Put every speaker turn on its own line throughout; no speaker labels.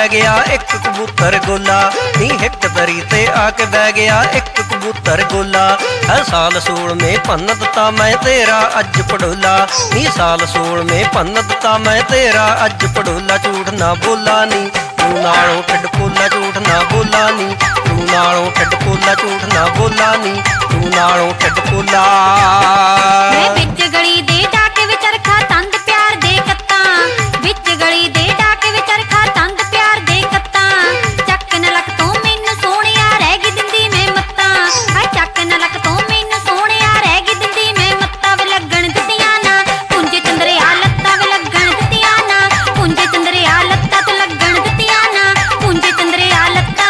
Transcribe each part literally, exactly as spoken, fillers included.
ਬਹਿ ਗਿਆ ਇੱਕ ਕਬੂਤਰ ਗੋਲਾ ਨੀ ਹਿੱਕ ਦਰੀ ਤੇ ਆ ਕੇ ਬਹਿ ਗਿਆ ਇੱਕ ਕਬੂਤਰ ਗੋਲਾ ਹੈ ਸਾਲ ਸੋਲਵੇਂ ਭੰਨ ਦਿੱਤਾ ਮੈਂ ਤੇਰਾ ਅੱਜ ਪੜੋਲਾ ਨੀ ਸਾਲ ਸੋਲਵੇਂ ਭੰਨ ਦਿੱਤਾ ਮੈਂ ਤੇਰਾ ਅੱਜ ਪੜੋਲਾ ਝੂਠ ਨਾ ਬੋਲਾ ਨੀ ਤੂੰ ਨਾਲੋਂ ਠੱਡ ਪੋਲਾ ਝੂਠ ਨਾ ਬੋਲਾ ਨੀ ਤੂੰ ਨਾਲੋਂ ਠੱਡ ਪੋਲਾ ਝੂਠ ਨਾ ਬੋਲਾ ਨੀ ਤੂੰ ਨਾਲੋਂ ਠੱਡ ਪੋਲਾ
ਵੇ ਵਿੱਚ ਗਲੀ ਦੇ ਡਾਕੇ ਵਿੱਚ ਰਖਾ ਤੰਦ ਪਿਆਰ ਦੇ ਕੱਤਾਂ ਵਿੱਚ ਗਲੀ ਦੇ ਡਾਕੇ ਵਿੱਚ ਰਖਾ ਤੰਦ ਪਿਆਰ ਦੇ ਕੱਤਾਂ ਚੱਕ ਨਾ ਲੱਕ ਤੋਂ ਮੈਨੂੰ ਸੋਹਣਿਆ ਰਹਿ ਗਈ ਦਿੰਦੀ ਮੈਂ ਮੱਤਾਂ ਹਾਏ ਚੱਕ ਨਾ ਲੱਕ ਤੋਂ ਮੈਨੂੰ ਸੋਹਣਿਆ ਰਹਿ ਗਈ ਦਿੰਦੀ ਮੈਂ ਮੱਤਾਂ ਵੇ ਲੱਗਣ ਦਿੱਤੀਆਂ ਨਾ ਪੁੰਜੇ ਚੰਦਰਿਆ ਲੱਤਾਂ ਵੇ ਲੱਗਣ ਦਿੱਤੀਆਂ ਨਾ ਪੁੰਜੇ ਚੰਦਰਿਆ ਲੱਤਾਂ ਤੇ ਲੱਗਣ ਦਿੱਤੀਆਂ ਨਾ ਪੁੰਜੇ ਚੰਦਰਿਆ ਲੱਤਾਂ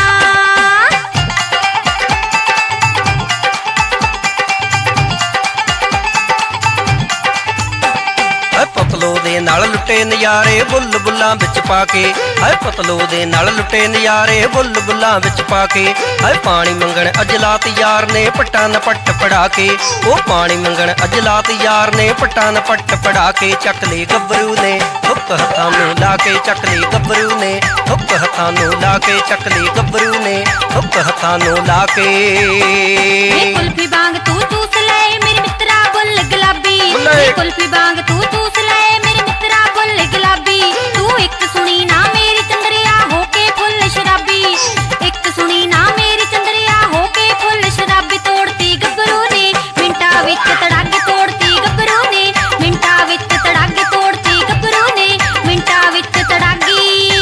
ਪਤਲੋ ਦੇ ਨਾਲ ਲੁੱਟੇ ਨਜ਼ਾਰੇ ਬੁੱਲ ਬੁੱਲਾਂ ਵਿੱਚ ਪਾ ਕੇ ਹਾਏ ਪਤਲੋ ਦੇ ਨਾਲ ਲੁੱਟੇ ਨਜ਼ਾਰੇ ਬੁੱਲ ਬੁੱਲਾਂ ਵਿੱਚ ਪਾ ਕੇ ਹਾਏ ਪਾਣੀ ਮੰਗਣ ਅਜਲਾਤ ਯਾਰ ਨੇ ਪੱਟਾਂ ਨ ਪੱਟ ਪੜਾ ਕੇ ਉਹ ਪਾਣੀ ਮੰਗਣ ਅਜਲਾਤ ਯਾਰ ਨੇ ਪੱਟਾਂ ਨ ਪੱਟ ਪੜਾ ਕੇ ਚੱਕ ਲਈ ਗੱਭਰੂ ਨੇ ਹੁੱਕ ਹੱਥਾਂ ਨੂੰ ਲਾ ਕੇ ਚੱਕ ਲਈ ਗੱਭਰੂ ਨੇ ਹੁੱਕ ਹੱਥਾਂ ਨੂੰ ਲਾ ਕੇ ਚੱਕ ਲਈ ਗੱਭਰੂ ਨੇ ਹੁੱਕ ਹੱਥਾਂ ਨੂੰ ਲਾ ਕੇ
ਕੁਲਫੀ ਵਾਂਗ ਤੂੰ ਚੂਸ ਲੈ ਮੇਰੇ ਮਿੱਤਰਾ ਬੁੱਲ ਗੁਲਾਬੀ ਕੁਲਫੀ ਵਾਂਗ ਤੂੰ ਚੂਸ ਲੈ ਮੇਰੇ ਮਿੱਤਰਾ ਬੁੱਲ ਗੁਲਾਬੀ ਤੂੰ ਇੱਕ ਸੁਣੀ ਨਾ ਮੇਰੀ ਚੰਦਰਿਆ ਹੋ ਕੇ ਫੁੱਲ ਸ਼ਰਾਬੀ ਇੱਕ ਸੁਣੀ ਨਾ ਮੇਰੀ ਚੰਦਰਿਆ ਹੋ ਕੇ ਫੁੱਲ ਸ਼ਰਾਬੀ ਤੋੜਤੀ ਗੱਭਰੂ ਨੇ ਮਿੰਟਾਂ ਵਿੱਚ ਤੜਾਗੇ ਤੋੜਤੀ ਗੱਭਰੂ ਨੇ ਮਿੰਟਾਂ ਵਿੱਚ ਤੜਾਗੇ ਤੋੜਤੀ ਗੱਭਰੂ ਨੇ ਮਿੰਟਾਂ ਵਿੱਚ ਤੜਾਗੀ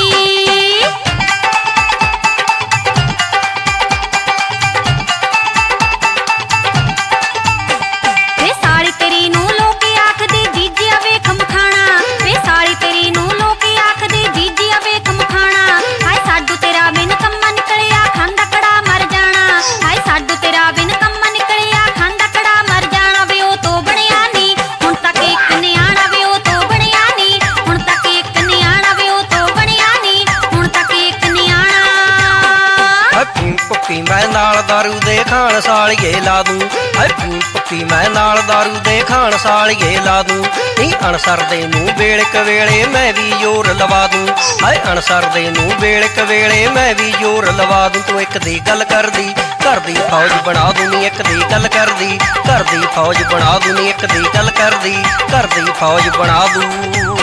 ਵੇ ਸਾਲੀ ਤੇਰੀ ਨੂੰ ਲੋਕ ਆਖਦੇ ਜੀਜਿਆ ਵੇਖ ਮਖਾਣਾ ਵੇ ਸਾਲੀ ਤੇਰੀ ਨੂੰ ਲੋਕ ਆਖਦੇ ਜੀਜਿਆ ਵੇਖ ਮਖਾਣਾ ਹਾਏ ਸਾਡੂ ਤੇਰਾ ਬਿਨ ਕੰਮਾ ਨਿਕਲਿਆ ਖਾਂਦਾ ਕੜਾ ਮਰ ਜਾਣਾ ਹਾਏ ਸਾਡੂ ਤੇਰਾ ਬਿਨ ਕੰਮਾ ਨਿਕਲਿਆ ਖਾਂਦਾ ਕੜਾ ਮਰ ਜਾਣਾ ਵੇ ਉਹ ਤੋਂ ਬਣਿਆ ਨੀ ਹੁਣ ਤੱਕ ਇੱਕ ਨਿਆਣਾ ਵੇ ਉਹ ਤੋਂ ਬਣਿਆ ਨੀ ਹੁਣ ਤੱਕ ਇੱਕ ਨਿਆਣਾ ਵੇ ਉਹ ਤੋਂ ਬਣਿਆ ਨੀ ਹੁਣ ਤੱਕ ਇੱਕ ਨਿਆਣਾ
ਹੱਥੀ ਪੱਕੀ ਮੈਂ ਨਾਲ ਦਾਰੂ ਦੇ ਖਾਣ ਸਾਲੀਏ ਲਾ ਦੂੰ ਹੱਥੀ ਪੱਕੀ ਮੈਂ ਨਾਲ ਦਾਰੂ ਦੇ ਖਾਣ ਸਾਲੀਏ ਲਾ ਦੂੰ ਨੀ ਅਣਸਰ ਦੇ ਨੂੰ ਵੇਲੇ ਕਵੇਲੇ ਮੈਂ ਵੀ ਜ਼ੋਰ ਲਵਾ ਦੂੰ ਹਾਏ ਅਣਸਰ ਦੇ ਨੂੰ ਵੇਲੇ ਕਵੇਲੇ ਮੈਂ ਵੀ ਜ਼ੋਰ ਲਵਾ ਦੂੰ ਤੂੰ ਇੱਕ ਦੀ ਗੱਲ ਕਰਦੀ ਘਰ ਦੀ ਫੌਜ ਬਣਾ ਦੂੰ ਨੀ ਇੱਕ ਦੀ ਗੱਲ ਕਰਦੀ ਘਰ ਦੀ ਫੌਜ ਬਣਾ ਦੂੰ ਨੀ ਇੱਕ ਦੀ ਗੱਲ ਕਰਦੀ ਘਰ ਦੀ ਫੌਜ ਬਣਾ ਦੂੰ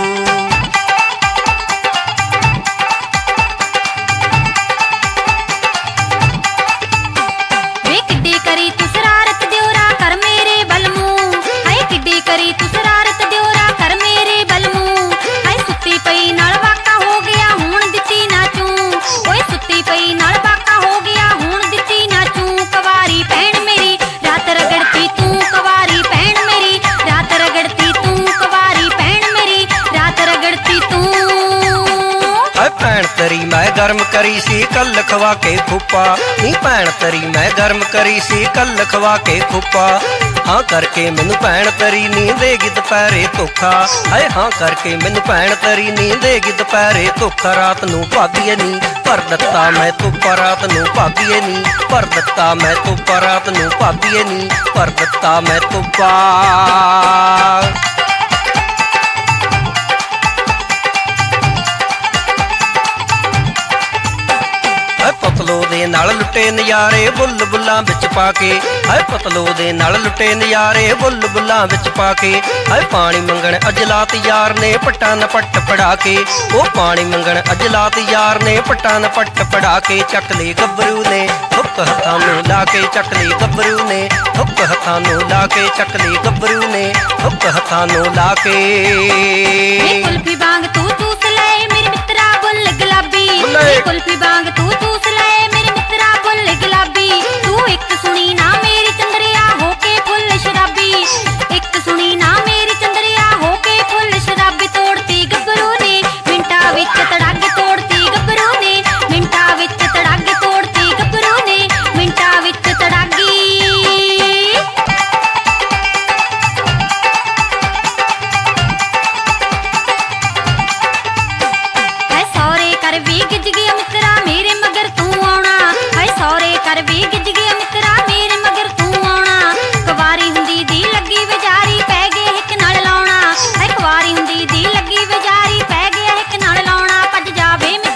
ਵੇ ਕਿੱਡੀ ਕਰੀ ਤੂੰ ਸ਼ਰਾਰਤ ਦਿਉਰਾ ਕਰ ਮੇਰੇ ਬਲਮੂ ਹਾਏ ਕਿੱਡੀ ਕਰੀ ਤੂੰ ਸ਼ਰਾਰਤ ਦਿਉਰਾ ਕਰ ਮੇਰੇ ਬਲਮੂ ਹਾਏ ਸੁੱਤੀ ਪਈ ਨਾਲ ਵਾਕਾ ਹੋ ਗਿਆ ਹੁਣ ਦਿੱਤੀ ਨਾ ਚੂੰ ਓਏ ਸੁੱਤੀ ਪਈ ਨਾਲ ਵਾਕਾ ਹੋ ਗਿਆ ਹੁਣ ਦਿੱਤੀ ਨਾ ਚੂੰ ਕਵਾਰੀ ਭੈਣ ਮੇਰੀ ਰਾਤ ਰਗੜਤੀ ਤੂੰ ਕਵਾਰੀ ਭੈਣ ਮੇਰੀ ਰਾਤ ਰਗੜਤੀ ਤੂੰ ਕਵਾਰੀ ਭੈਣ ਮੇਰੀ ਰਾਤ ਰਗੜਤੀ ਤੂੰ
ਹਾਏ ਭੈਣ ਤੇਰੀ ਮੈਂ ਗਰਮ ਕਰੀ ਸੀ ਕੱਲ ਖਵਾ ਕੇ ਖੁੱਪਾ ਨੀ ਭੈਣ ਤੇਰੀ ਮੈਂ ਗਰਮ ਕਰੀ ਸੀ ਕੱਲ ਖਵਾ ਕੇ ਖੁੱਪਾ ਹਾਂ ਕਰਕੇ ਮੈਨੂੰ ਭੈਣ ਤੇਰੀ ਨੀ ਦੇਗੀ ਦੁਪਹਿਰੇ ਧੋਖਾ ਹਾਏ ਹਾਂ ਕਰਕੇ ਮੈਨੂੰ ਭੈਣ ਤੇਰੀ ਨੀ ਦੇਗੀ ਦੁਪਹਿਰੇ ਧੋਖਾ ਰਾਤ ਨੂੰ ਭਾਬੀਏ ਨੀ ਭਰ ਦਿੱਤਾ ਮੈਂ ਧੁੱਪਾ ਰਾਤ ਨੂੰ ਭਾਬੀਏ ਨੀ ਭਰ ਦਿੱਤਾ ਮੈਂ ਧੁੱਪਾ ਰਾਤ ਨੂੰ ਭਾਬੀਏ ਨੀ ਭਰ ਦਿੱਤਾ ਮੈਂ ਧੁੱਪਾ ਪਤਲੋ ਦੇ ਨਾਲ ਲੁੱਟੇ ਨਜ਼ਾਰੇ ਬੁੱਲ ਬੁੱਲਾਂ ਵਿੱਚ ਪਾ ਕੇ ਹਾਏ ਪਤਲੋ ਦੇ ਨਾਲ ਲੁੱਟੇ ਨਜ਼ਾਰੇ ਬੁੱਲ ਬੁੱਲਾਂ ਵਿੱਚ ਪਾ ਕੇ ਹਾਏ ਪਾਣੀ ਮੰਗਣ ਅਜਲਾਤ ਯਾਰ ਨੇ ਪੱਟਾਂ ਨ ਪੱਟ ਪੜਾ ਕੇ ਉਹ ਪਾਣੀ ਮੰਗਣ ਅਜਲਾਤ ਯਾਰ ਨੇ ਪੱਟਾਂ ਨ ਪੱਟ ਪੜਾ ਕੇ ਚੱਕ ਲਈ ਗੱਭਰੂ ਨੇ ਹੁੱਕ ਹੱਥਾਂ ਨੂੰ ਲਾ ਕੇ ਚੱਕ ਲਈ ਗੱਭਰੂ ਨੇ ਹੁੱਕ ਹੱਥਾਂ ਨੂੰ ਲਾ ਕੇ ਚੱਕ ਲਈ ਗੱਭਰੂ ਨੇ ਹੁੱਕ ਹੱਥਾਂ ਨੂੰ ਲਾ ਕੇ
ਕੁਲਫੀ ਵਾਂਗ ਤੂੰ ਚੂਸ ਲੈ ਮੇਰੇ ਮਿੱਤਰਾ ਬੁੱਲ ਗੁਲਾਬੀ ਕੁਲਫੀ ਵਾਂਗ ਤੂੰ ਚੂਸ ਲੈ ਮੇਰੇ ਮਿੱਤਰਾ ਬੁੱਲ ਗੁਲਾਬੀ ਤੂੰ ਇੱਕ ਸੁਣੀ ਨਾ ਮੇਰੀ ਚੰਦਰਿਆ ਹੋ ਕੇ ਫੁੱਲ ਸ਼ਰਾਬੀ ਇੱਕ ਸੁਣੀ ਨਾ ਮੇਰੀ ਚੰਦਰਿਆ ਹੋ ਕੇ ਫੁੱਲ ਸ਼ਰਾਬੀ ਤੋੜਤੀ ਗੱਭਰੂ ਨੇ ਮਿੰਟਾਂ ਵਿੱਚ ਤੜਾਗੇ ਤੋੜਤੀ ਗੱਭਰੂ ਨੇ ਮਿੰਟਾਂ ਵਿੱਚ ਤੜਾਗੇ ਤੋੜਤੀ ਗੱਭਰੂ ਨੇ ਮਿੰਟਾਂ ਵਿੱਚ ਤੜਾਗੀ ਹੈ ਸੌਰੇ ਕਰ ਵੀ ਗਿੱਜ ਗਿਆ ਮਿੱਤਰਾ ਮੇਰੇ ਮਗਰ ਤੂੰ ਆਉਣਾ ਹਾਏ ਸੌਰੇ ਕਰ ਵੀ ਗਿੱਜ ਗਿਆ ਮਿੱਤਰਾ ਮੇਰੇ ਮਗਰ ਤੂੰ ਆਉਣਾ ਕੁਵਾਰੀ ਹੁੰਦੀ ਦੀ ਲੱਗੀ ਵਿਚਾਰੀ ਪੈ ਗਏ ਹਿੱਕ ਨਾਲ ਲਾਉਣਾ ਹਾਏ ਕੁਵਾਰੀ ਹੁੰਦੀ ਦੀ ਲੱਗੀ ਵਿਚਾਰੀ ਪੈ ਗਏ ਹਿੱਕ ਨਾਲ ਲਾਉਣਾ ਭੱਜ ਜਾਵੇ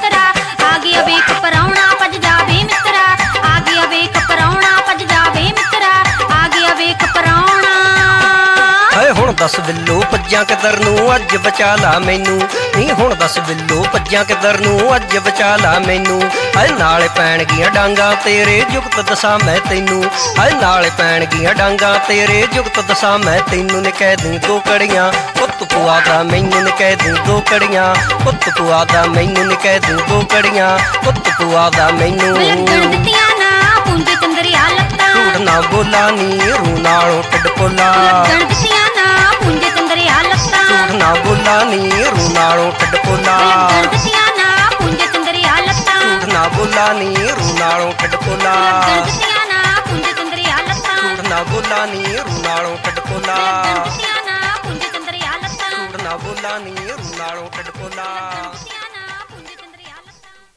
ਭੱਜਾਂ ਕਿੱਧਰ ਨੂੰ ਅੱਜ ਬਚਾ ਲਾ ਮੈਨੂੰ ਨੀ ਹੁਣ ਦੱਸ ਬਿੱਲੋ ਭੱਜਾਂ ਕਿੱਧਰ ਨੂੰ ਅੱਜ ਬਚਾ ਲਾ ਮੈਨੂੰ ਹਾਏ ਨਾਲੇ ਪੈਣਗੀਆਂ ਡਾਂਗਾ ਤੇਰੇ ਜੁਗਤ ਦਸਾਂ ਮੈਂ ਤੈਨੂੰ ਹਾਏ ਨਾਲੇ ਪੈਣਗੀਆਂ ਡਾਂਗਾ ਤੇਰੇ ਜੁਗਤ ਦਸਾਂ ਮੈਂ ਤੈਨੂੰ ਨੀ ਕਹਿ ਦੂੰ ਦੋ ਕੜੀਆਂ ਪੁੱਤ ਪੁਆ ਦਾ ਮੈਨੂੰ ਨੀ ਕਹਿ ਦੂੰ ਦੋ ਕੜੀਆਂ ਪੁੱਤ ਪੁਆ ਦਾ ਮੈਨੂੰ ਨੀ ਕਹਿ ਦੂੰ ਦੋ ਕੜੀਆਂ ਪੁੱਤ ਪੁਆ ਦਾ ਮੈਨੂੰ
ਲੱਗਣ ਦਿੱਤੀਆਂ ਨਾ ਪੁੰਜ ਚੰਦਰੀਆ ਲੱਤਾਂ
ਝੂਠ ਨਾ ਬੋਲਾ ਨੀ ਰੂ ਨਾਲੋਂ ਟੱਡ ਪੋਲਾ
ਲੱਗਣ ਦਿੱਤੀਆਂ ਨਾ ਪੁੰਜ ਚੰਦਰੀਆ ਲੱਤਾਂ
ਝੂਠ ਨਾ ਬੋਲਾ ਨੀ ਰੂ ਨਾਲੋਂ ਟੱਡ ਪੋਲਾ
ਲੱਗਣ ਦਿੱਤੀਆਂ ਨਾ ਪੁੰਜ ਚੰਦਰੀਆ ਲੱਤਾਂ
ਝੂਠ ਨਾ ਬੋਲਾ ਨੀ ਰੂ ਨਾਲੋਂ ਟੱਡ ਪੋਲਾ
ਲੱਗਣ ਦਿੱਤੀਆਂ ਨਾ ਪੁੰਜ ਚੰਦਰੀਆ ਲੱਤਾਂ
ਝੂਠ ਨਾ ਬੋਲਾ ਨੀ ਰੂ ਨਾਲੋਂ ਟੱਡ ਪੋਲਾ
ਲੱਗਣ ਦਿੱਤੀਆਂ ਨਾ ਪੁੰਜ ਚੰਦਰੀਆ ਲੱਤਾਂ
ਝੂਠ ਨਾ ਬੋਲਾ ਨੀ ਰੂ ਨਾਲੋਂ ਟੱਡ ਪੋਲਾ
ਲੱਗਣ ਦਿੱਤੀਆਂ